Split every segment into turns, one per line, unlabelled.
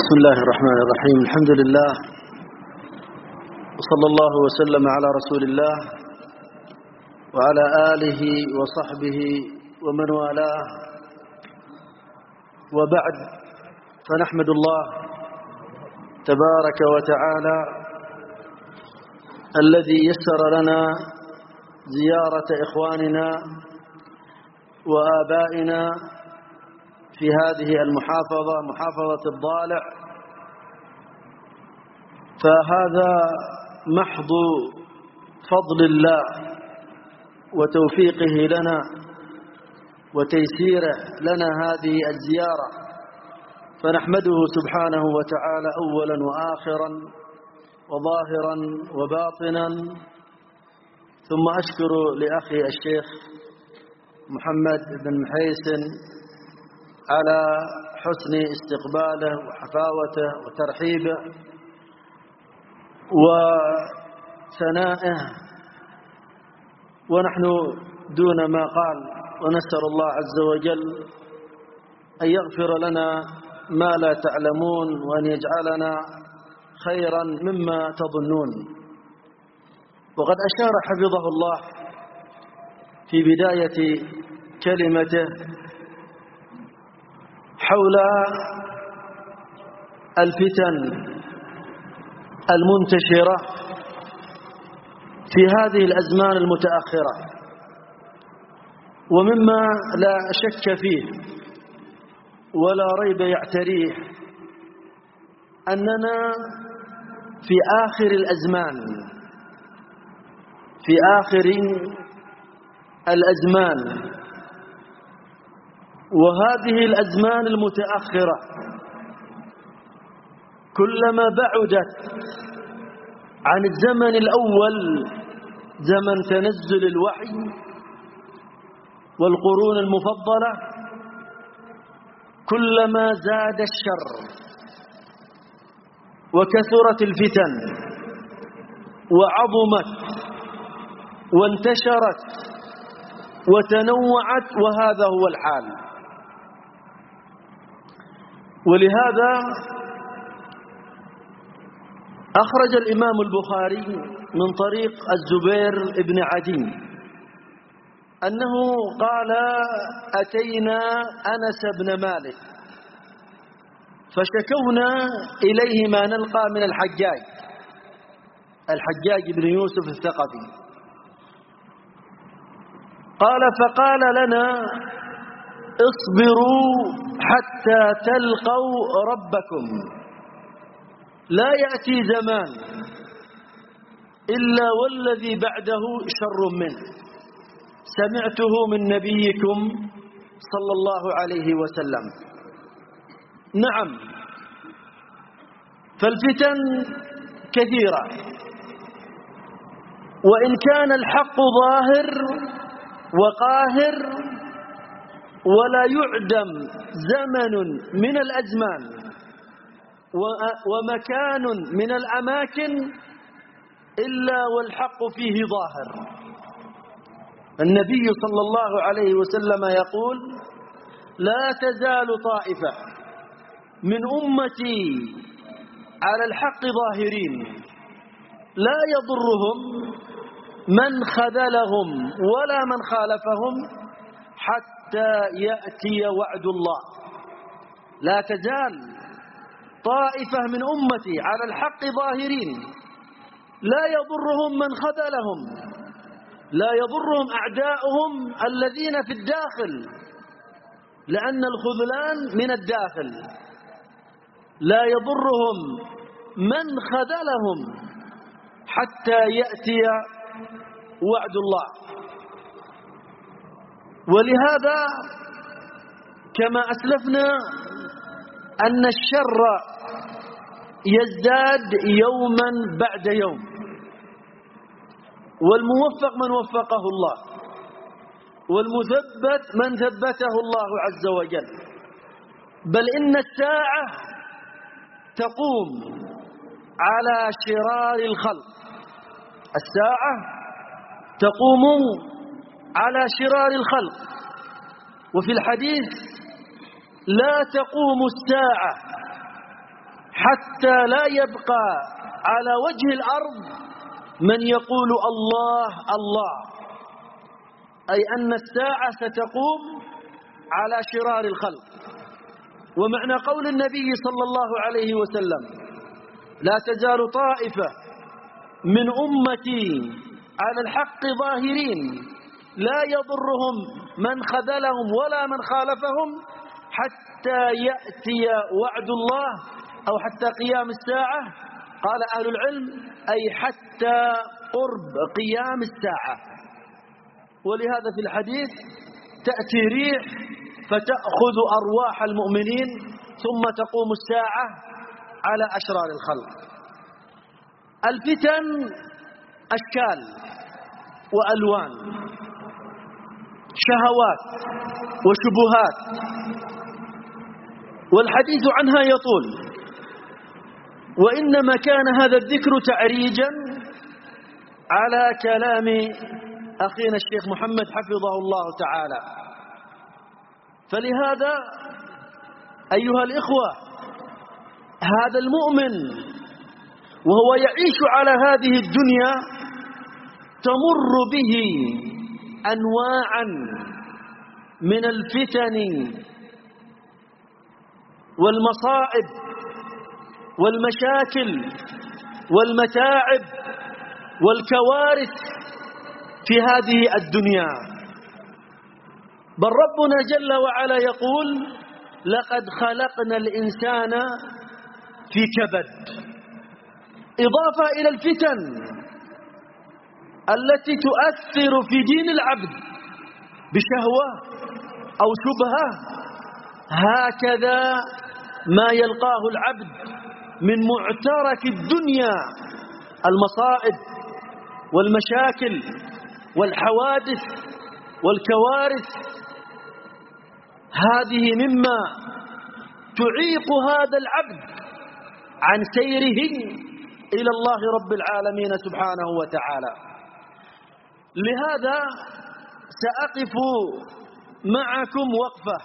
بسم الله الرحمن الرحيم. الحمد لله وصلى الله وسلم على رسول الله وعلى آله وصحبه ومن والاه، وبعد، فنحمد الله تبارك وتعالى الذي يسر لنا زيارة إخواننا وآبائنا في هذه المحافظة، محافظة الضالع، فهذا محض فضل الله وتوفيقه لنا وتيسيره لنا هذه الزيارة، فنحمده سبحانه وتعالى أولا وآخرا وظاهرا وباطنا. ثم أشكر لأخي الشيخ محمد بن محيسن على حسن استقباله وحفاوته وترحيبه وثنائه، ونحن دون ما قال، ونسأل الله عز وجل أن يغفر لنا ما لا تعلمون وأن يجعلنا خيرا مما تظنون. وقد أشار حفظه الله في بداية كلمته حول الفتن المنتشرة في هذه الأزمان المتأخرة، ومما لا شك فيه ولا ريب يعتريه أننا في آخر الأزمان، في آخر الأزمان، وهذه الأزمان المتأخرة كلما بعدت عن الزمن الأول، زمن تنزل الوحي والقرون المفضلة، كلما زاد الشر وكثرت الفتن وعظمت وانتشرت وتنوعت، وهذا هو الحال. ولهذا أخرج الإمام البخاري من طريق الزبير بن عدي أنه قال: أتينا أنس بن مالك فشكونا إليه ما نلقى من الحجاج بن يوسف الثقفي. قال: فقال لنا: اصبروا حتى تلقوا ربكم، لا يأتي زمان إلا والذي بعده شر منه، سمعته من نبيكم صلى الله عليه وسلم. نعم، فالفتن كثيرة، وإن كان الحق ظاهر وقاهر، ولا يعدم زمن من الأزمان ومكان من الأماكن إلا والحق فيه ظاهر. النبي صلى الله عليه وسلم يقول: لا تزال طائفة من أمتي على الحق ظاهرين، لا يضرهم من خذلهم ولا من خالفهم حتى يأتي وعد الله. لا تزال طائفة من أمتي على الحق ظاهرين، لا يضرهم من خذلهم، لا يضرهم أعداؤهم الذين في الداخل، لأن الخذلان من الداخل. لا يضرهم من خذلهم حتى يأتي وعد الله. ولهذا كما أسلفنا أن الشر يزداد يوما بعد يوم، والموفق من وفقه الله، والمثبت من ثبته الله عز وجل. بل إن الساعة تقوم على شرار الخلق، الساعة تقوم على شرار الخلق. وفي الحديث: لا تقوم الساعة حتى لا يبقى على وجه الأرض من يقول الله الله، أي أن الساعة ستقوم على شرار الخلق. ومعنى قول النبي صلى الله عليه وسلم: لا تزال طائفة من أمتي على الحق ظاهرين لا يضرهم من خذلهم ولا من خالفهم حتى يأتي وعد الله أو حتى قيام الساعة. قال أهل العلم: أي حتى قرب قيام الساعة. ولهذا في الحديث: تأتي ريح فتأخذ أرواح المؤمنين ثم تقوم الساعة على أشرار الخلق. الفتن أشكال وألوان، شهوات وشبهات، والحديث عنها يطول، وإنما كان هذا الذكر تعريجا على كلام أخينا الشيخ محمد حفظه الله تعالى. فلهذا أيها الإخوة، هذا المؤمن وهو يعيش على هذه الدنيا تمر به أنواعا من الفتن والمصائب والمشاكل والمتاعب والكوارث في هذه الدنيا. بل ربنا جل وعلا يقول: لقد خلقنا الإنسان في كبد، إضافة إلى الفتن التي تؤثر في دين العبد بشهوة أو شبهة، هكذا ما يلقاه العبد من معترك الدنيا، المصائب والمشاكل والحوادث والكوارث. هذه مما تعيق هذا العبد عن سيره إلى الله رب العالمين سبحانه وتعالى. لهذا سأقف معكم وقفة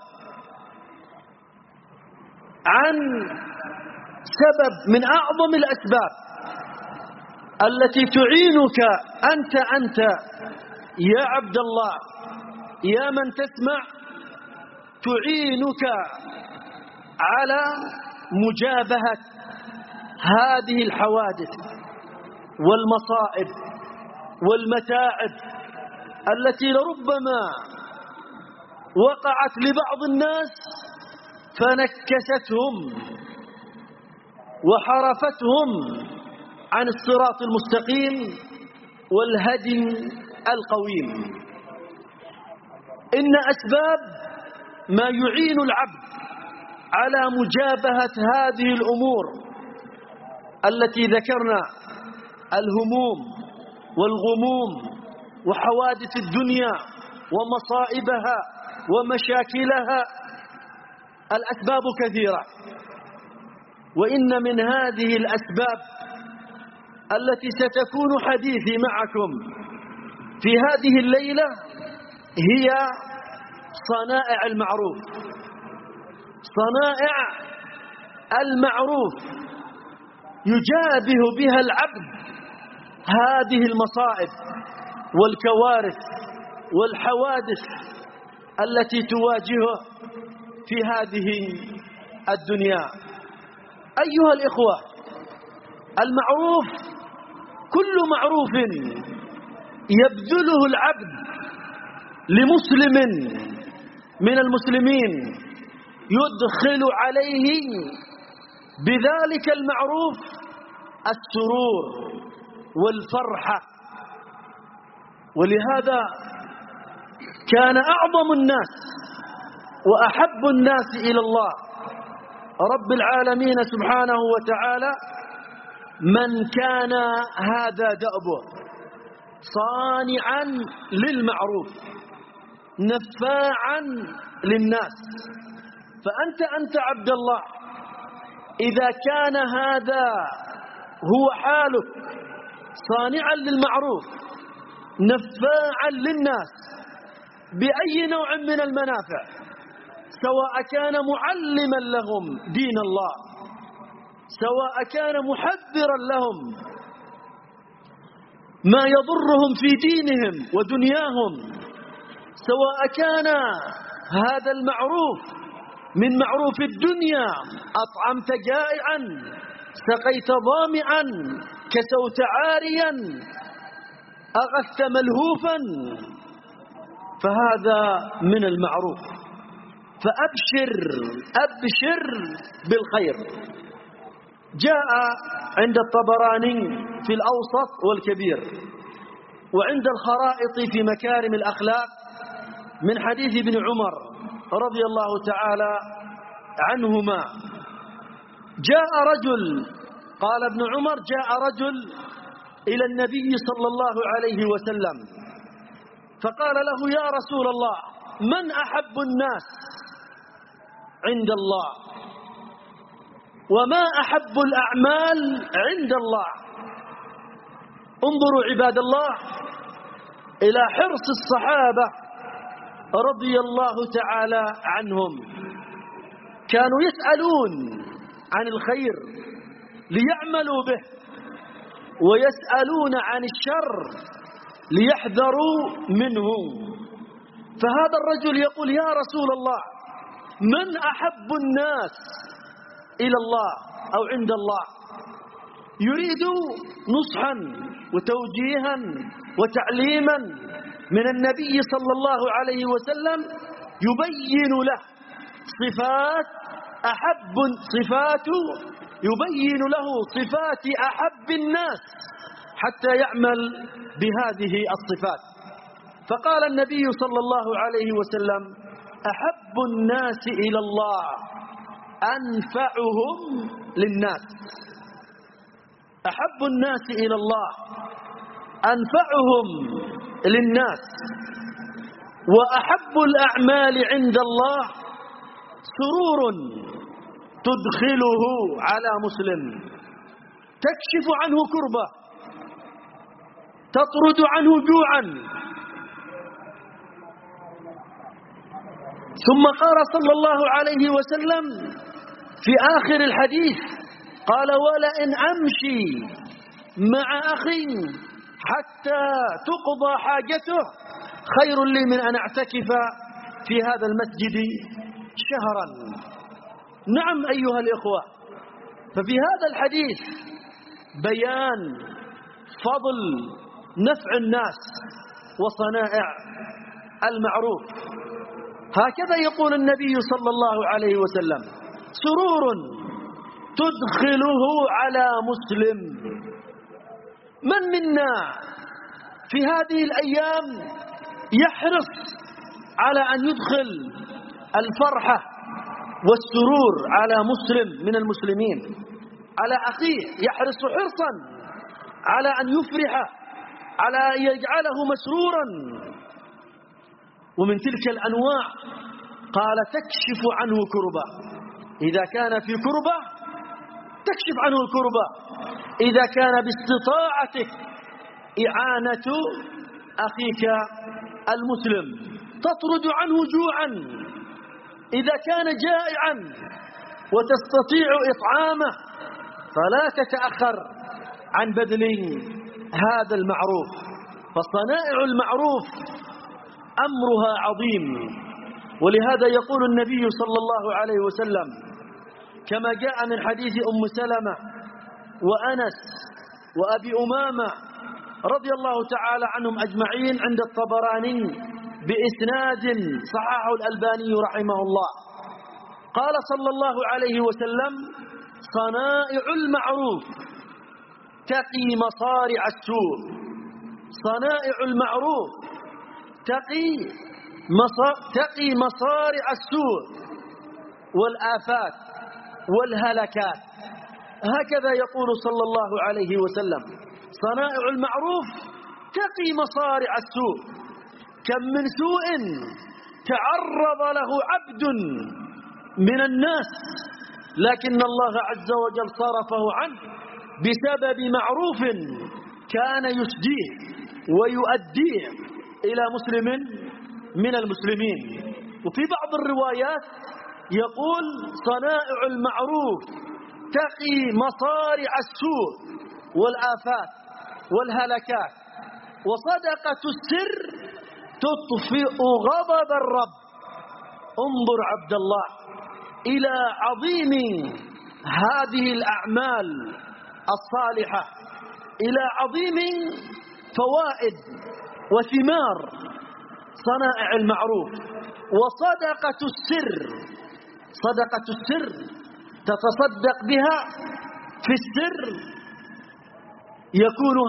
عن سبب من أعظم الأسباب التي تعينك أنت يا عبد الله، يا من تسمع، تعينك على مجابهة هذه الحوادث والمصائب والمتاعب التي لربما وقعت لبعض الناس فنكستهم وحرفتهم عن الصراط المستقيم والهدي القويم. إن أسباب ما يعين العبد على مجابهة هذه الأمور التي ذكرنا: الهموم والغموم وحوادث الدنيا ومصائبها ومشاكلها. الأسباب كثيرة، وإن من هذه الأسباب التي ستكون حديثي معكم في هذه الليلة هي صنائع المعروف. صنائع المعروف يجابه بها العبد هذه المصائب والكوارث والحوادث التي تواجهه في هذه الدنيا. أيها الإخوة، المعروف كل معروف يبذله العبد لمسلم من المسلمين يدخل عليه بذلك المعروف السرور والفرحة. ولهذا كان أعظم الناس وأحب الناس إلى الله رب العالمين سبحانه وتعالى من كان هذا دأبه: صانعا للمعروف نفاعا للناس. فأنت عبد الله، إذا كان هذا هو حالك، صانعا للمعروف نفاعا للناس بأي نوع من المنافع، سواء كان معلما لهم دين الله، سواء كان محذرا لهم ما يضرهم في دينهم ودنياهم، سواء كان هذا المعروف من معروف الدنيا، أطعمت جائعا، سقيت ظامعا، كسوت عاريا، أغثت ملهوفا، فهذا من المعروف. فأبشر بالخير. جاء عند الطبراني في الأوسط والكبير، وعند الخرائط في مكارم الأخلاق من حديث ابن عمر رضي الله تعالى عنهما. جاء رجل، قال ابن عمر: جاء رجل إلى النبي صلى الله عليه وسلم فقال له: يا رسول الله، من أحب الناس عند الله؟ وما أحب الأعمال عند الله؟ انظروا عباد الله إلى حرص الصحابة رضي الله تعالى عنهم، كانوا يسألون عن الخير ليعملوا به، ويسألون عن الشر ليحذروا منه. فهذا الرجل يقول: يا رسول الله، من أحب الناس إلى الله أو عند الله؟ يريد نصحا وتوجيها وتعليما من النبي صلى الله عليه وسلم، يبين له يبين له صفات أحب الناس حتى يعمل بهذه الصفات. فقال النبي صلى الله عليه وسلم: أحب الناس إلى الله أنفعهم للناس. أحب الناس إلى الله أنفعهم للناس. وأحب الأعمال عند الله سرور تدخله على مسلم، تكشف عنه كربة، تطرد عنه جوعا. ثم قال صلى الله عليه وسلم في آخر الحديث، قال: ولئن أمشي مع أخي حتى تقضى حاجته خير لي من أن أعتكف في هذا المسجد شهرا. نعم أيها الإخوة، ففي هذا الحديث بيان فضل نفع الناس وصنائع المعروف. هكذا يقول النبي صلى الله عليه وسلم: سرور تدخله على مسلم. من منا في هذه الأيام يحرص على أن يدخل الفرحة والسرور على مسلم من المسلمين، على أخيه؟ يحرص حرصا على أن يفرح، على أن يجعله مسرورا. ومن تلك الأنواع قال: تكشف عنه كربة. إذا كان في كربة تكشف عنه الكربة، إذا كان باستطاعتك إعانة أخيك المسلم، تطرد عنه جوعا، إذا كان جائعا وتستطيع إطعامه فلا تتأخر عن بذل هذا المعروف. فصنائع المعروف أمرها عظيم. ولهذا يقول النبي صلى الله عليه وسلم كما جاء من حديث أم سلمة وأنس وأبي أمامة رضي الله تعالى عنهم أجمعين عند الطبراني بإسناد صححه الألباني رحمه الله، قال صلى الله عليه وسلم: صنائع المعروف تقي مصارع السوء. صنائع المعروف تقي مصارع السوء والآفات والهلكات. هكذا يقول صلى الله عليه وسلم: صنائع المعروف تقي مصارع السوء. كم من سوء تعرض له عبد من الناس لكن الله عز وجل صرفه عنه بسبب معروف كان يسديه ويؤديه إلى مسلم من المسلمين. وفي بعض الروايات يقول: صنائع المعروف تقي مصارع السوء والآفات والهلكات. وصدقة السر تطفئ غضب الرب. انظر عبد الله إلى عظيم هذه الأعمال الصالحة، إلى عظيم فوائد وثمار صنائع المعروف. وصدقة السر، صدقة السر تتصدق بها في السر، يكون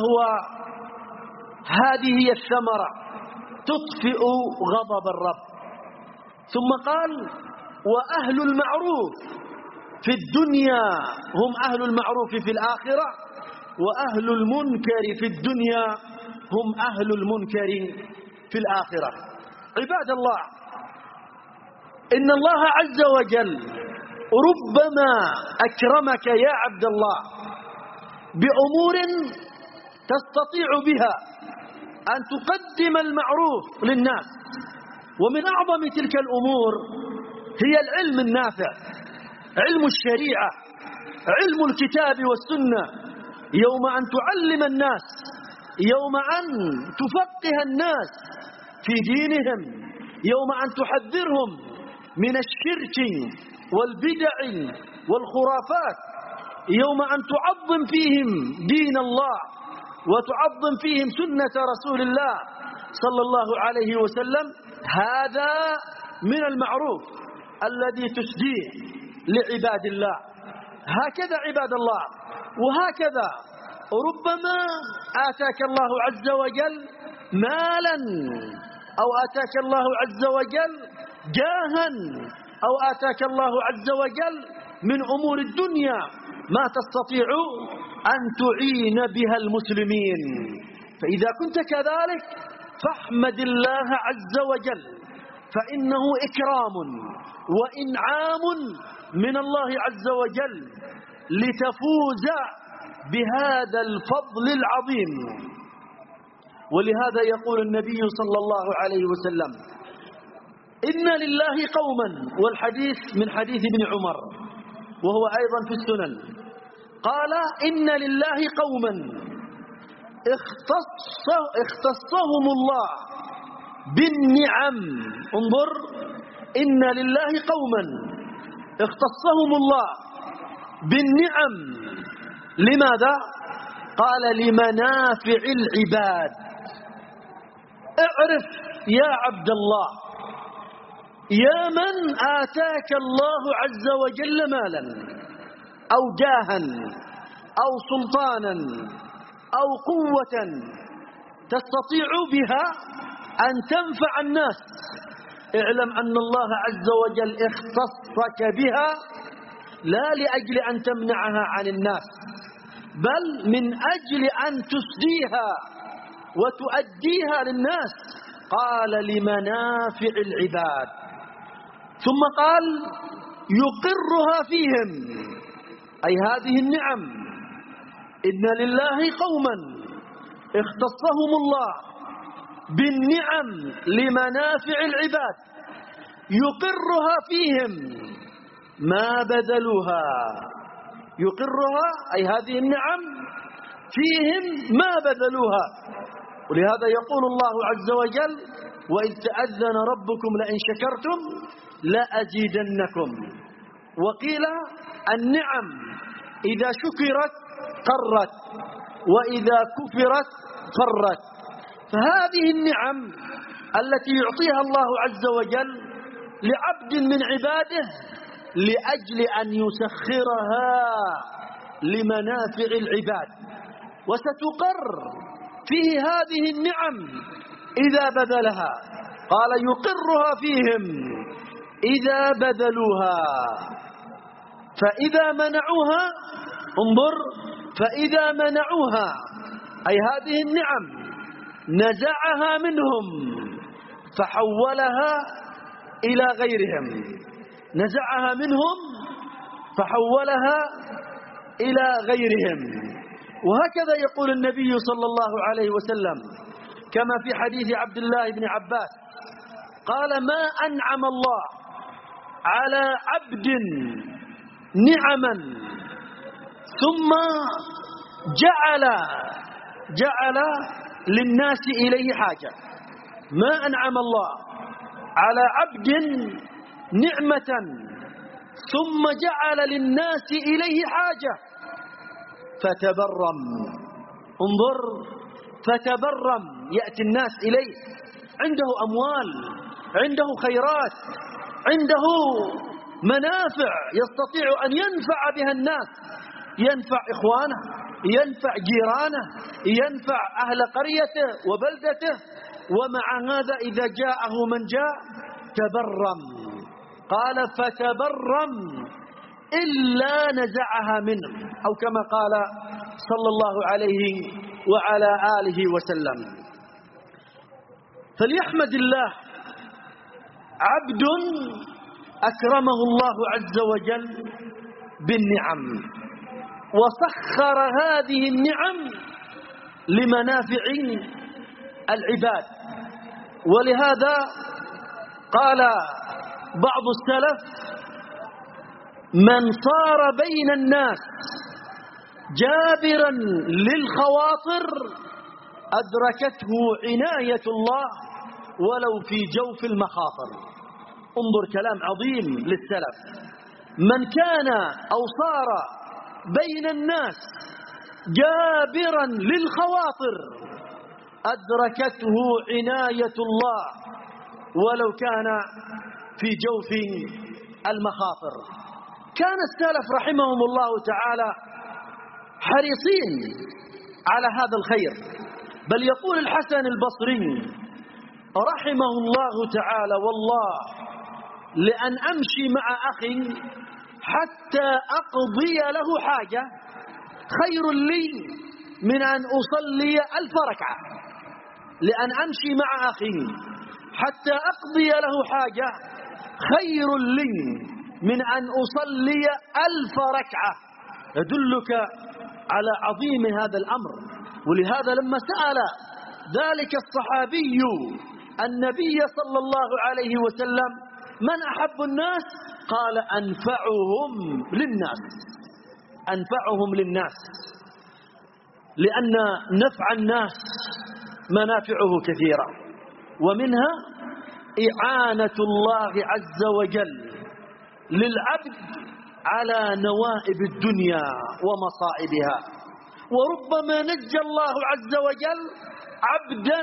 هذه هي الثمرة، تطفئ غضب الرب. ثم قال: وأهل المعروف في الدنيا هم أهل المعروف في الآخرة، وأهل المنكر في الدنيا هم أهل المنكر في الآخرة. عباد الله، إن الله عز وجل ربما أكرمك يا عبد الله بأمور تستطيع بها أن تقدم المعروف للناس. ومن أعظم تلك الأمور هي العلم النافع، علم الشريعة، علم الكتاب والسنة. يوم أن تعلم الناس، يوم أن تفقه الناس في دينهم، يوم أن تحذرهم من الشرك والبدع والخرافات، يوم أن تعظم فيهم دين الله وتعظم فيهم سنة رسول الله صلى الله عليه وسلم. هذا من المعروف الذي تسديه لعباد الله. هكذا عباد الله، وهكذا ربما آتاك الله عز وجل مالا، أو آتاك الله عز وجل جاها، أو آتاك الله عز وجل من أمور الدنيا ما تستطيع أن تعين بها المسلمين. فإذا كنت كذلك فاحمد الله عز وجل، فإنه إكرام وإنعام من الله عز وجل لتفوز بهذا الفضل العظيم. ولهذا يقول النبي صلى الله عليه وسلم: إن لله قوما، والحديث من حديث ابن عمر وهو أيضا في السنن، قال: إن لله قوما اختصهم الله بالنعم. انظر، إن لله قوما اختصهم الله بالنعم. لماذا؟ قال: لمنافع العباد. اعرف يا عبد الله، يا من آتاك الله عز وجل مالا أو جاها أو سلطانا أو قوة تستطيع بها أن تنفع الناس، اعلم أن الله عز وجل اختصك بها لا لأجل أن تمنعها عن الناس، بل من أجل أن تسديها وتؤديها للناس. قال: لمنافع العباد. ثم قال: يقرها فيهم، أي هذه النعم. إن لله قوما اختصهم الله بالنعم لمنافع العباد، يقرها فيهم ما بذلوها. يقرها أي هذه النعم فيهم ما بذلوها. ولهذا يقول الله عز وجل: وإذ تأذن ربكم لئن شكرتم لأزيدنكم. وقيل النعم إذا شكرت قرت، وإذا كفرت فرت. فهذه النعم التي يعطيها الله عز وجل لعبد من عباده لأجل أن يسخرها لمنافع العباد، وستقر فيه هذه النعم إذا بذلها. قال: يقرها فيهم إذا بذلوها، فإذا منعوها، انظر، فإذا منعوها أي هذه النعم نزعها منهم فحولها إلى غيرهم، نزعها منهم فحولها إلى غيرهم. وهكذا يقول النبي صلى الله عليه وسلم كما في حديث عبد الله بن عباس قال: ما أنعم الله على عبد نعما ثم جعل للناس إليه حاجة. ما أنعم الله على عبد نعمة ثم جعل للناس إليه حاجة فتبرم. انظر، فتبرم، يأتي الناس إليه، عنده أموال، عنده خيرات، عنده منافع يستطيع أن ينفع بها الناس، ينفع إخوانه، ينفع جيرانه، ينفع أهل قريته وبلدته، ومع هذا إذا جاءه من جاء تبرم. قال فتبرم إلا نزعها منه، أو كما قال صلى الله عليه وعلى آله وسلم. فليحمد الله عبد أكرمه الله عز وجل بالنعم، وسخر هذه النعم لمنافع العباد. ولهذا قال بعض السلف: من صار بين الناس جابرا للخواطر أدركته عناية الله ولو في جوف المخاطر. انظر كلام عظيم للسلف: من كان أو صار بين الناس جابرا للخواطر أدركته عناية الله ولو كان في جوف المخاطر. كان السلف رحمهم الله تعالى حريصين على هذا الخير، بل يقول الحسن البصري رحمه الله تعالى: والله لأن أمشي مع أخي حتى أقضي له حاجة خير لي من أن أصلي 1000 ركعة. لأن أمشي مع أخي حتى أقضي له حاجة خير لي من أن أصلي 1000 ركعة. يدلك على عظيم هذا الأمر. ولهذا لما سأل ذلك الصحابي النبي صلى الله عليه وسلم: من أحب الناس؟ قال: أنفعهم للناس. أنفعهم للناس، لأن نفع الناس منافعه كثيرة، ومنها إعانة الله عز وجل للعبد على نوائب الدنيا ومصائبها. وربما نجى الله عز وجل عبدا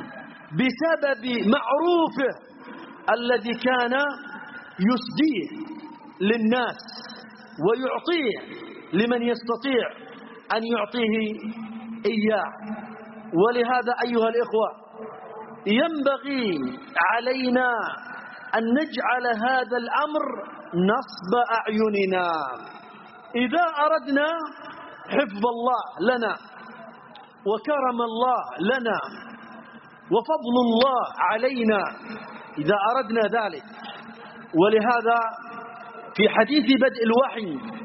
بسبب معروفه الذي كان يسديه للناس ويعطيه لمن يستطيع أن يعطيه إياه. ولهذا أيها الإخوة ينبغي علينا أن نجعل هذا الأمر نصب أعيننا. إذا أردنا حفظ الله لنا وكرم الله لنا وفضل الله علينا، إذا أردنا ذلك. ولهذا في حديث بدء الوحي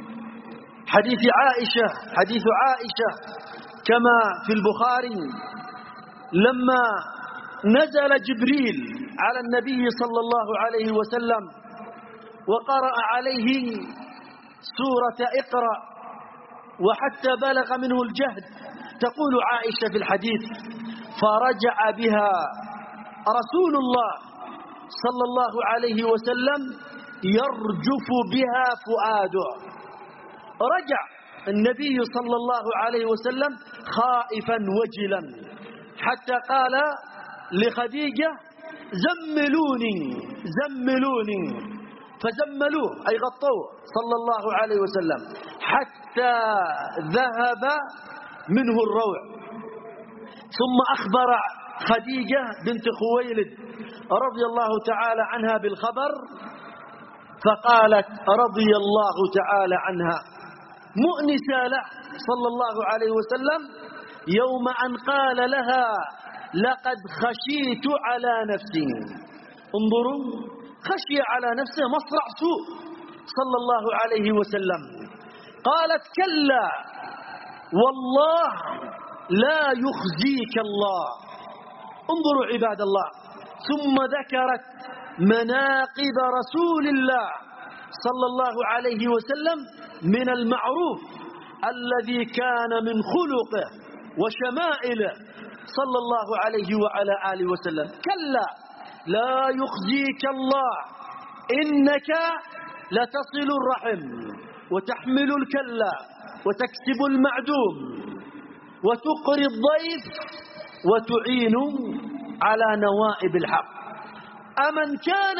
حديث عائشة كما في البخاري، لما نزل جبريل على النبي صلى الله عليه وسلم وقرأ عليه سورة اقرأ وحتى بلغ منه الجهد، تقول عائشة في الحديث: فرجع بها رسول الله صلى الله عليه وسلم يرجف بها فؤاده. رجع النبي صلى الله عليه وسلم خائفا وجلا، حتى قال لخديجة: زملوني زملوني، فزملوه أي غطوه صلى الله عليه وسلم حتى ذهب منه الروع. ثم أخبر خديجة بنت خويلد رضي الله تعالى عنها بالخبر، فقالت رضي الله تعالى عنها مؤنسة له صلى الله عليه وسلم يوم أن قال لها: لقد خشيت على نفسي. انظروا، خشي على نفسه مصرع سوء صلى الله عليه وسلم. قالت: كلا والله لا يخزيك الله. انظروا عباد الله. ثم ذكرت مناقب رسول الله صلى الله عليه وسلم من المعروف الذي كان من خلقه وشمائله صلى الله عليه وعلى آله وسلم. كلا لا يخزيك الله إنك لتصل الرحم وتحمل الكلا وتكسب المعدوم وتقري الضيف وتعين على نوائب الحق. أمن كان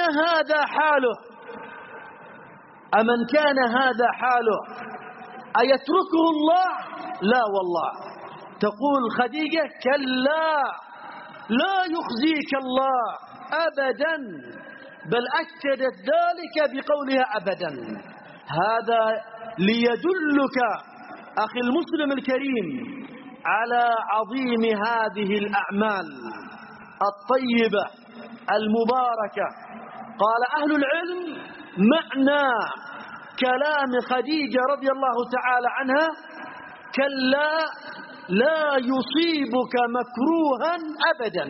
هذا حاله أيتركه الله؟ لا والله. تقول خديجة كلا لا يخزيك الله أبدا، بل أكدت ذلك بقولها أبدا. هذا ليدلك أخي المسلم الكريم على عظيم هذه الأعمال الطيبة المباركة. قال أهل العلم معنى كلام خديجة رضي الله تعالى عنها: كلا لا يصيبك مكروها أبدا.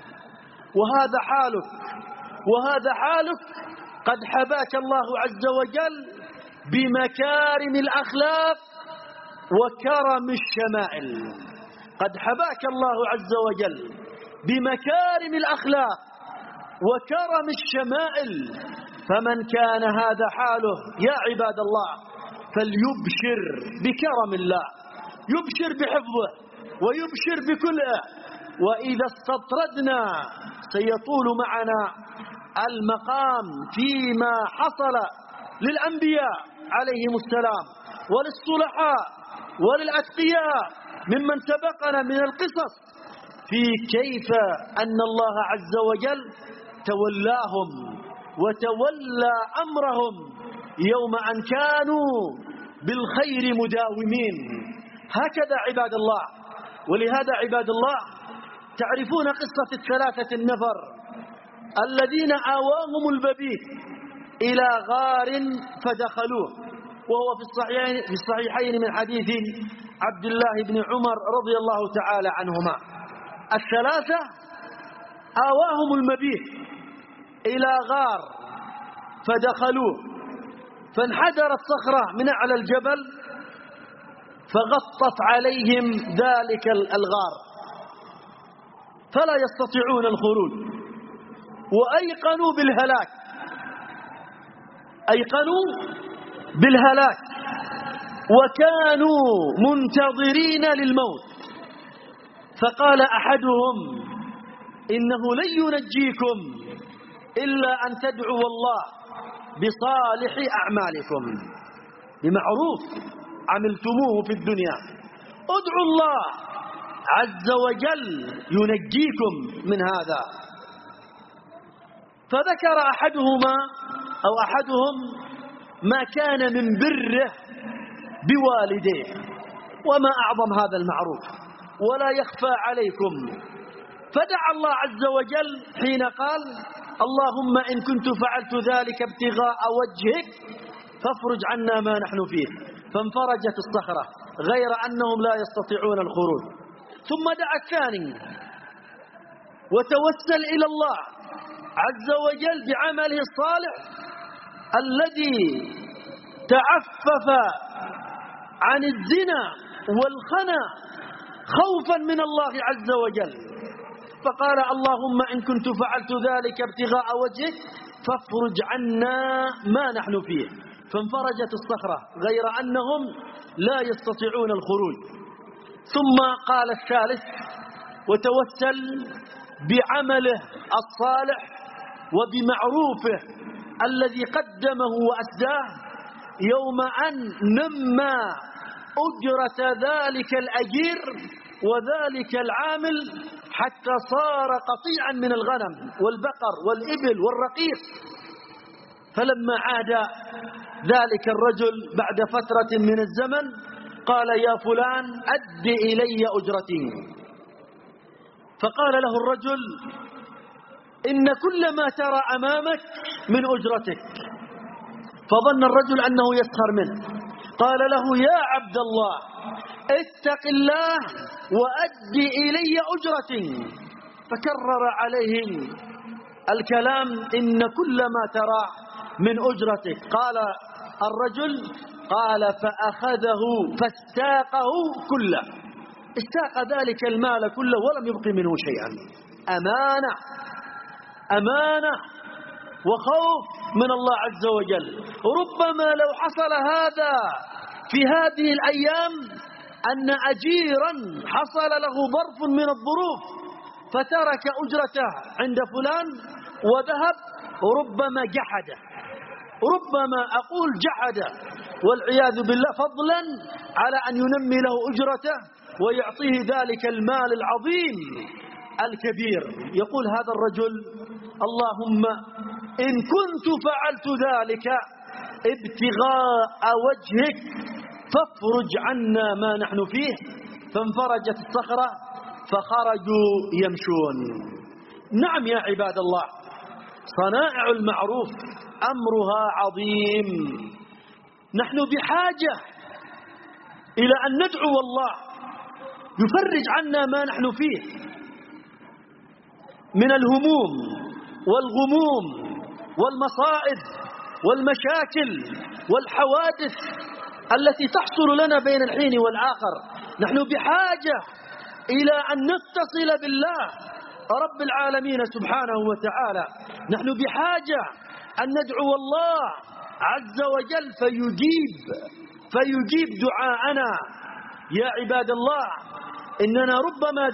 وهذا حالك قد حباك الله عز وجل بمكارم الأخلاق وكرم الشمائل. قد حباك الله عز وجل بمكارم الأخلاق وكرم الشمائل. فمن كان هذا حاله يا عباد الله فليبشر بكرم الله، يبشر بحفظه ويبشر بكله. وإذا استطردنا سيطول معنا المقام فيما حصل للأنبياء عليهم السلام وللصلحاء وللأتقياء ممن سبقنا من القصص في كيف أن الله عز وجل تولاهم وتولى أمرهم يوم أن كانوا بالخير مداومين. هكذا عباد الله. ولهذا عباد الله تعرفون قصة الثلاثة النفر الذين آواهم الببيت إلى غار فدخلوه، وهو في الصحيحين من حديث عبد الله بن عمر رضي الله تعالى عنهما. الثلاثة آواهم المبيت إلى غار فدخلوه، فانحدرت صخرة من أعلى الجبل فغطت عليهم ذلك الغار فلا يستطيعون الخروج، وأيقنوا بالهلاك وكانوا منتظرين للموت. فقال أحدهم: إنه لن ينجيكم إلا أن تدعوا الله بصالح أعمالكم، بمعروف عملتموه في الدنيا، ادعوا الله عز وجل ينجيكم من هذا. فذكر أحدهم ما كان من بره بوالديه، وما أعظم هذا المعروف ولا يخفى عليكم. فدعا الله عز وجل حين قال: اللهم إن كنت فعلت ذلك ابتغاء وجهك فافرج عنا ما نحن فيه. فانفرجت الصخرة غير أنهم لا يستطيعون الخروج. ثم دعا الثاني وتوسل إلى الله عز وجل بعمله الصالح الذي تعفف عن الزنا والخنا خوفا من الله عز وجل، فقال: اللهم إن كنت فعلت ذلك ابتغاء وجهك فافرج عنا ما نحن فيه. فانفرجت الصخرة غير أنهم لا يستطيعون الخروج. ثم قال الثالث وتوسل بعمله الصالح وبمعروفه الذي قدمه وأسداه يوم أن نمى أجرة ذلك الأجير وذلك العامل حتى صار قطيعا من الغنم والبقر والإبل والرقيق. فلما عاد ذلك الرجل بعد فترة من الزمن قال: يا فلان أد إلي أجرتي. فقال له الرجل: إن كل ما ترى أمامك من أجرتك. فظن الرجل أنه يسخر منه، قال له: يا عبد الله اتق الله وأد إلي أجرتي. فكرر عليه الكلام: إن كل ما ترى من أجرتك. قال الرجل: قال فأخذه فاستاقه كله، استاق ذلك المال كله ولم يبق منه شيئا. أمانة، أمانة وخوف من الله عز وجل. ربما لو حصل هذا في هذه الأيام أن أجيرا حصل له ظرف من الظروف فترك أجرته عند فلان وذهب، ربما جحد، ربما أقول جحد والعياذ بالله، فضلا على أن ينمي له أجرته ويعطيه ذلك المال العظيم الكبير. يقول هذا الرجل اللهم إن كنت فعلت ذلك ابتغاء وجهك فافرج عنا ما نحن فيه. فانفرجت الصخرة فخرجوا يمشون. نعم يا عباد الله، صنائع المعروف أمرها عظيم. نحن بحاجة إلى أن ندعو الله يفرج عنا ما نحن فيه من الهموم والغموم والمصائب والمشاكل والحوادث التي تحصل لنا بين الحين والآخر. نحن بحاجة إلى أن نتصل بالله رب العالمين سبحانه وتعالى. نحن بحاجة أن ندعو الله عز وجل فيجيب دعاءنا. يا عباد الله، إننا ربما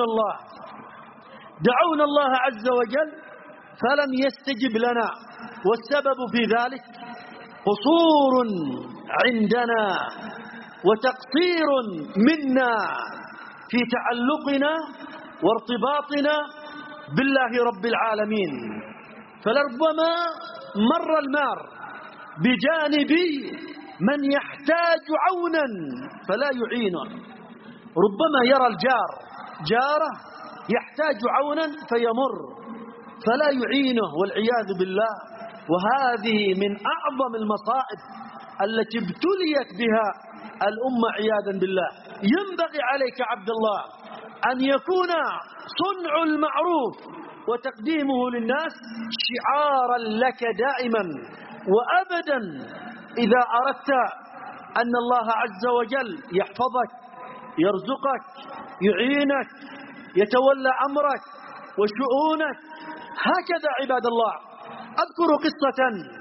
دعونا الله عز وجل فلم يستجب لنا، والسبب في ذلك قصور عندنا وتقصير منا في تعلقنا وارتباطنا بالله رب العالمين. فلربما مر المار بجانب من يحتاج عونا فلا يعينه. ربما يرى الجار جاره يحتاج عونا فيمر فلا يعينه والعياذ بالله. وهذه من أعظم المصائب التي ابتليت بها الأمة عياذا بالله. ينبغي عليك عبد الله أن يكون صنع المعروف وتقديمه للناس شعارا لك دائما وأبدا. إذا أردت أن الله عز وجل يحفظك، يرزقك، يعينك، يتولى أمرك وشؤونك، هكذا عباد الله. أذكر قصة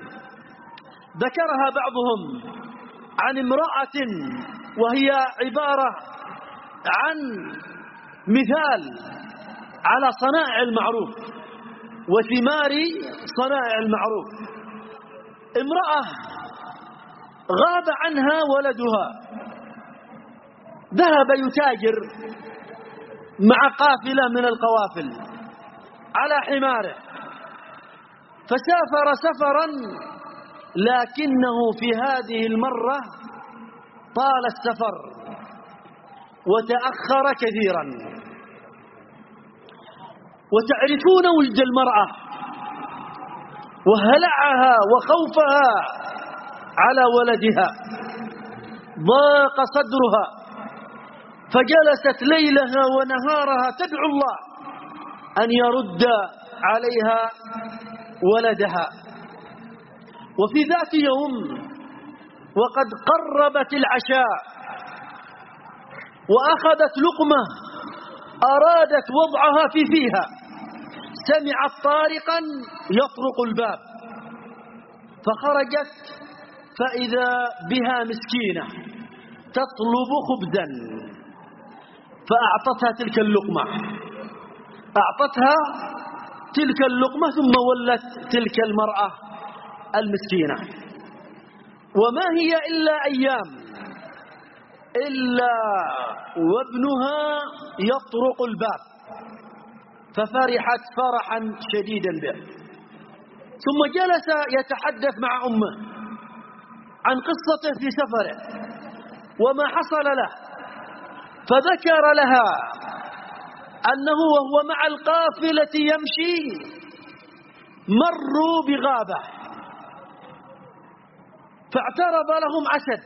ذكرها بعضهم عن امرأة، وهي عبارة عن مثال على صنائع المعروف وثمار صنائع المعروف. امرأة غاب عنها ولدها، ذهب يتاجر مع قافلة من القوافل على حماره، فسافر سفرا، لكنه في هذه المرة طال السفر وتأخر كثيرا. وتعرفون وجد المرأة وهلعها وخوفها على ولدها، ضاق صدرها، فجلست ليلها ونهارها تدعو الله أن يرد عليها ولدها. وفي ذات يوم وقد قربت العشاء وأخذت لقمة أرادت وضعها في فيها، سمعت طارقا يطرق الباب، فخرجت فإذا بها مسكينة تطلب خبزا، فأعطتها تلك اللقمة، أعطتها تلك اللقمة، ثم ولت تلك المرأة المسكينة. وما هي إلا أيام إلا وابنها يطرق الباب، ففرحت فرحا شديدا به. ثم جلس يتحدث مع أمه عن قصته في سفره وما حصل له، فذكر لها أنه وهو مع القافلة يمشي مروا بغابة، فاعترض لهم أسد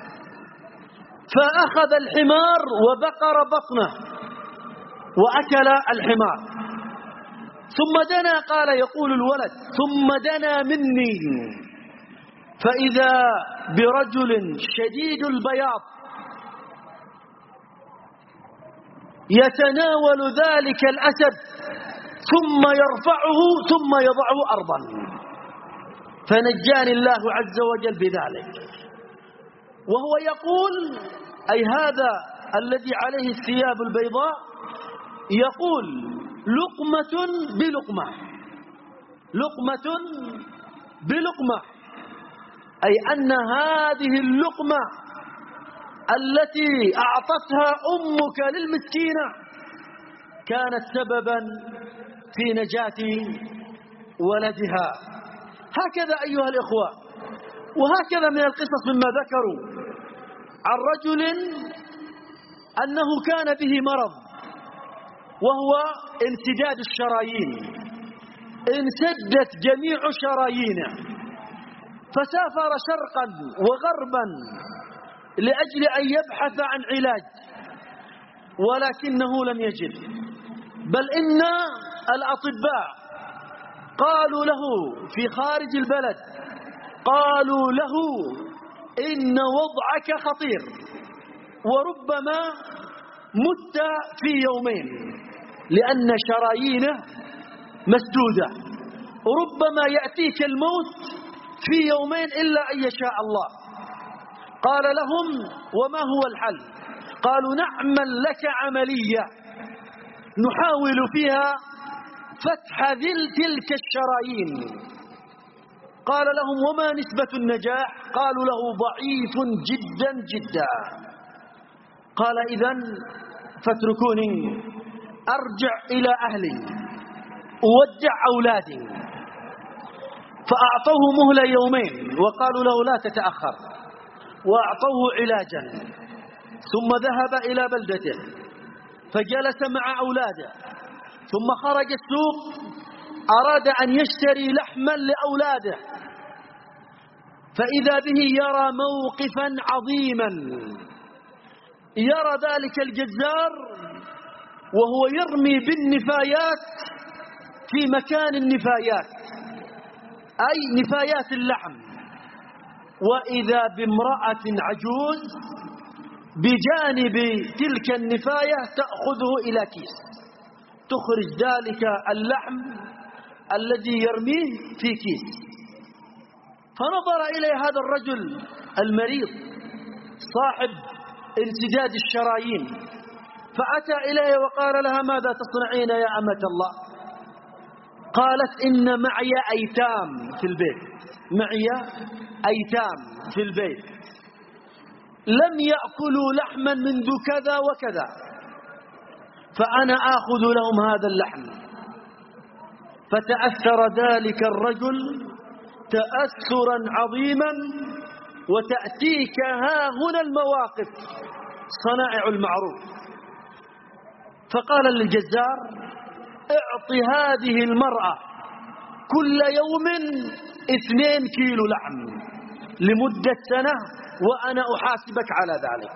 فأخذ الحمار وبقر بطنه وأكل الحمار. ثم دنا، قال يقول الولد، ثم دنا مني فإذا برجل شديد البياض يتناول ذلك الأسد ثم يرفعه ثم يضعه أرضا، فنجاني الله عز وجل بذلك. وهو يقول، أي هذا الذي عليه الثياب البيضاء، يقول لقمة بلقمة، لقمة بلقمة، أي أن هذه اللقمة التي أعطتها أمك للمسكينة كانت سببا في نجاة ولدها. هكذا أيها الإخوة، وهكذا من القصص مما ذكروا عن رجل أنه كان به مرض وهو انسداد الشرايين، انسدت جميع شرايينه، فسافر شرقا وغربا لأجل أن يبحث عن علاج، ولكنه لم يجد. بل إن الأطباء قالوا له في خارج البلد، قالوا له إن وضعك خطير وربما مت في يومين، لأن شرايينه مسدودة، ربما يأتيك الموت في يومين إلا أن يشاء الله. قال لهم: وما هو الحل؟ قالوا: نعمل لك عملية نحاول فيها فتح تلك الشرايين. قال لهم: وما نسبة النجاح؟ قالوا له: ضعيف جدا جدا. قال: إذن فاتركوني أرجع إلى أهلي أودع أولادي. فأعطوه مهلة يومين وقالوا له: لا تتأخر، وأعطوه علاجا، ثم ذهب إلى بلدته فجلس مع أولاده، ثم خرج السوق أراد أن يشتري لحما لأولاده، فإذا به يرى موقفا عظيما، يرى ذلك الجزار وهو يرمي بالنفايات في مكان النفايات، أي نفايات اللحم، وإذا بامرأة عجوز بجانب تلك النفاية تأخذه إلى كيس، تخرج ذلك اللحم الذي يرميه في كيس. فنظر إلى هذا الرجل المريض صاحب انسداد الشرايين، فأتى إليه وقال لها: ماذا تصنعين يا أمة الله؟ قالت: إن معي أيتام في البيت، معي أيتام في البيت لم يأكلوا لحما منذ كذا وكذا، فأنا آخذ لهم هذا اللحم. فتأثر ذلك الرجل تأثرا عظيما، وتأتيك ها هنا المواقف صنائع المعروف. فقال للجزار: اعط هذه المرأة كل يوم 2 كيلو لحم لمدة سنة وأنا أحاسبك على ذلك.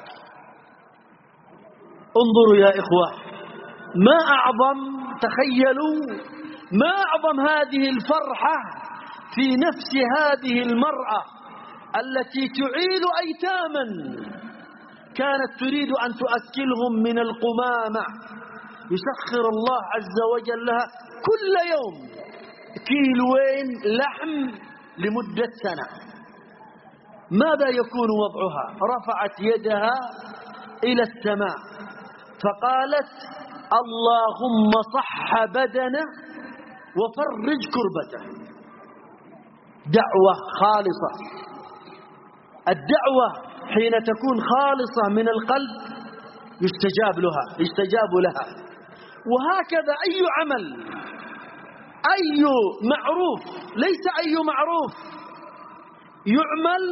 انظروا يا إخوة، ما أعظم، تخيلوا ما أعظم هذه الفرحة في نفس هذه المرأة التي تعيل أيتاما كانت تريد أن تؤكلهم من القمامة، يسخر الله عز وجل لها كل يوم 2 كيلو لحم لمدة سنة. ماذا يكون وضعها؟ رفعت يدها إلى السماء فقالت: اللهم صح بدنه وفرج كربته. دعوة خالصة. الدعوة حين تكون خالصة من القلب يستجاب لها. وهكذا أي عمل، أي معروف، ليس أي معروف يعمل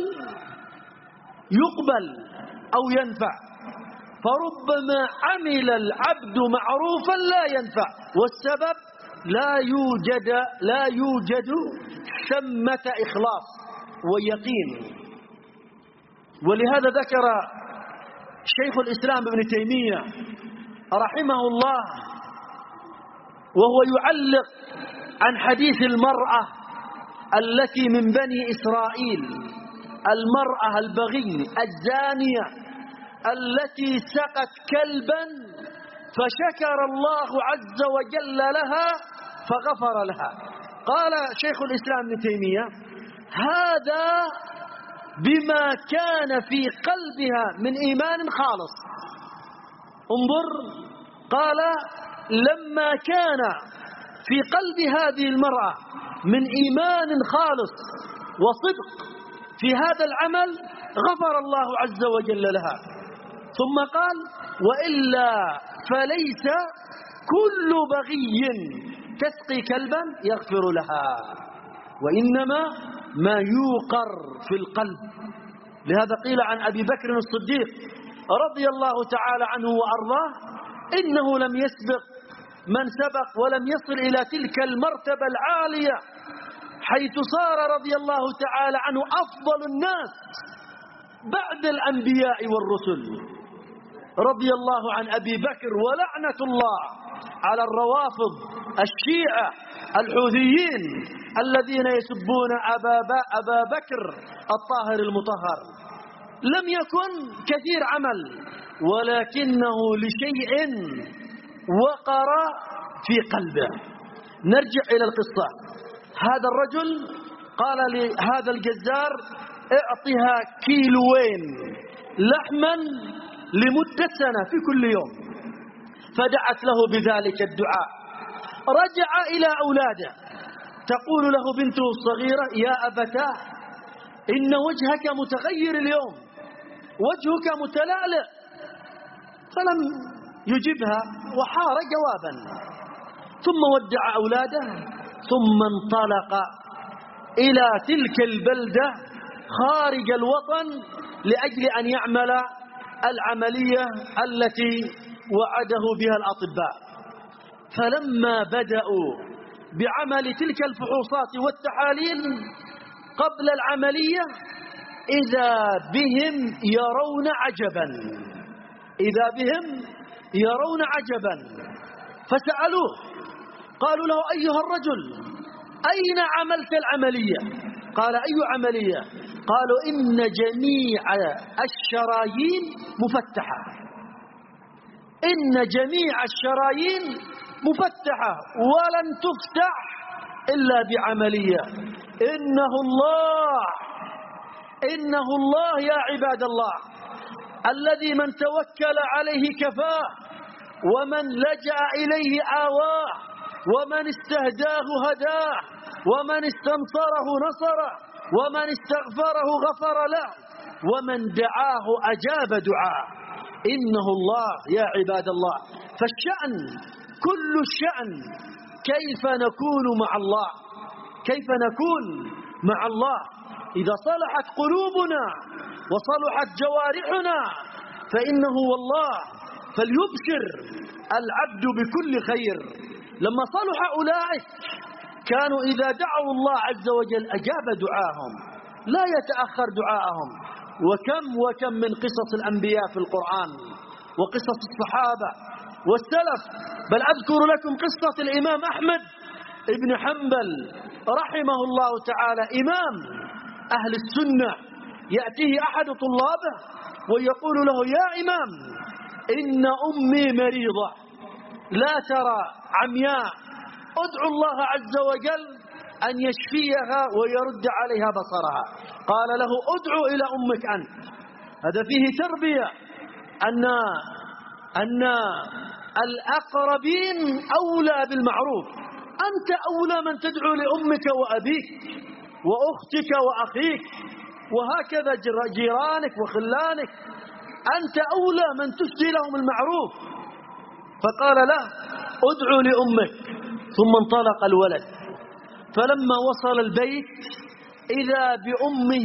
يقبل أو ينفع، فربما عمل العبد معروفا لا ينفع، والسبب لا يوجد ثمة إخلاص ويقين. ولهذا ذكر شيخ الإسلام ابن تيمية رحمه الله وهو يعلق عن حديث المرأة التي من بني إسرائيل المرأة البغي الزانية التي سقت كلبا فشكر الله عز وجل لها فغفر لها. قال شيخ الإسلام ابن تيمية: هذا بما كان في قلبها من إيمان خالص. انظر، قال: لما كان في قلب هذه المرأة من إيمان خالص وصدق في هذا العمل غفر الله عز وجل لها. ثم قال: وإلا فليس كل بغي تسقي كلبا يغفر لها، وإنما ما يوقر في القلب. لهذا قيل عن أبي بكر الصديق رضي الله تعالى عنه وأرضاه: إنه لم يسبق من سبق ولم يصل إلى تلك المرتبة العالية حيث صار رضي الله تعالى عنه أفضل الناس بعد الأنبياء والرسل. رضي الله عن أبي بكر، ولعنة الله على الروافض الشيعة الحوثيين الذين يسبون أبا بكر الطاهر المطهر. لم يكن كثير عمل، ولكنه لشيء وقر في قلبه. نرجع إلى القصة. هذا الرجل قال لهذا الجزار: اعطها كيلوين لحما لمدة سنة في كل يوم. فدعت له بذلك الدعاء. رجع إلى أولاده، تقول له بنته الصغيرة: يا أبتاه، إن وجهك متغير اليوم، وجهك متلألئ. فلم يجبها وحار جوابا، ثم ودع أولاده، ثم انطلق إلى تلك البلدة خارج الوطن لأجل أن يعمل العملية التي وعده بها الأطباء. فلما بدأوا بعمل تلك الفحوصات والتحاليل قبل العملية إذا بهم يرون عجبا، إذا بهم يرون عجبا. فسألوه، قالوا له: أيها الرجل، أين عملت العملية؟ قال: أي عملية؟ قالوا: إن جميع الشرايين مفتحة، إن جميع الشرايين مفتحة ولن تفتح إلا بعملية. إنه الله يا عباد الله، الذي من توكل عليه كفاه، ومن لجأ إليه آواه، ومن استهداه هداه، ومن استنصره نصره، ومن استغفره غفر له، ومن دعاه أجاب دعاه. إنه الله يا عباد الله. فالشأن كل الشأن كيف نكون مع الله، كيف نكون مع الله. إذا صلحت قلوبنا وصلحت جوارحنا فإنه والله فليبشر العبد بكل خير. لما صلح أولئك كانوا إذا دعوا الله عز وجل أجاب دعاهم، لا يتأخر دعاءهم. وكم من قصص الأنبياء في القرآن، وقصص الصحابة والسلف. بل أذكر لكم قصة الإمام أحمد ابن حنبل رحمه الله تعالى، إمام أهل السنة. يأتيه أحد طلابه ويقول له: يا إمام، إن أمي مريضة لا ترى، عمياء، ادعو الله عز وجل أن يشفيها ويرد عليها بصرها. قال له: ادعو إلى أمك أنت. هذا فيه تربية، أن الأقربين أولى بالمعروف. أنت أولى من تدعو لأمك وأبيك وأختك وأخيك، وهكذا جيرانك وخلانك، أنت أولى من تفدي لهم المعروف. فقال له: ادعو لأمك. ثم انطلق الولد، فلما وصل البيت إذا بأمه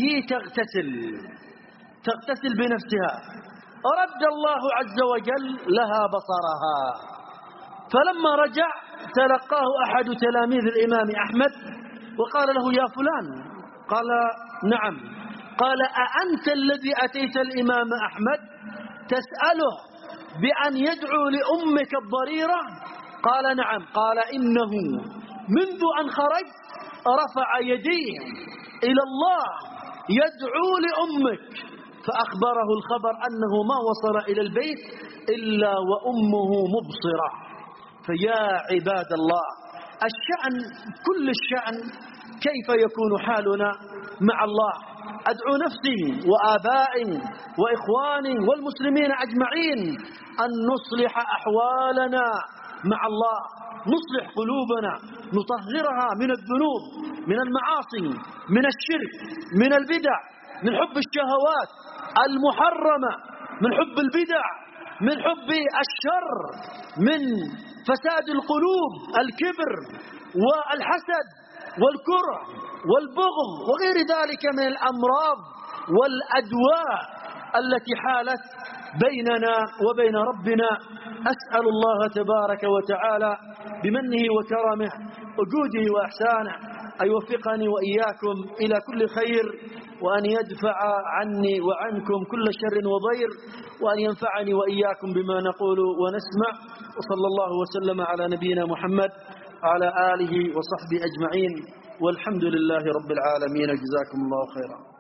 تغتسل بنفسها. رد الله عز وجل لها بصرها. فلما رجع تلقاه أحد تلاميذ الإمام أحمد وقال له: يا فلان. قال: نعم. قال: أأنت الذي أتيت الإمام أحمد تسأله بأن يدعو لأمك الضريرة؟ قال: نعم. قال: إنه منذ أن خرج رفع يديه إلى الله يدعو لأمك، فأخبره الخبر أنه ما وصل إلى البيت إلا وأمه مبصرة. فيا عباد الله، الشأن كل الشأن كيف يكون حالنا مع الله. أدعو نفسي وآبائي وإخواني والمسلمين أجمعين أن نصلح أحوالنا مع الله، نصلح قلوبنا، نطهرها من الذنوب، من المعاصي، من الشرك، من البدع، من حب الشهوات المحرمة، من حب البدع، من حب الشر، من فساد القلوب، الكبر والحسد والكره والبغض وغير ذلك من الأمراض والأدواء التي حالت بيننا وبين ربنا. أسأل الله تبارك وتعالى بمنه وكرمه وجوده وإحسانه أن يوفقني وإياكم إلى كل خير، وأن يدفع عني وعنكم كل شر وضير، وأن ينفعني وإياكم بما نقول ونسمع. وصلى الله وسلم على نبينا محمد وعلى آله وصحبه أجمعين، والحمد لله رب العالمين. جزاكم الله خيرا.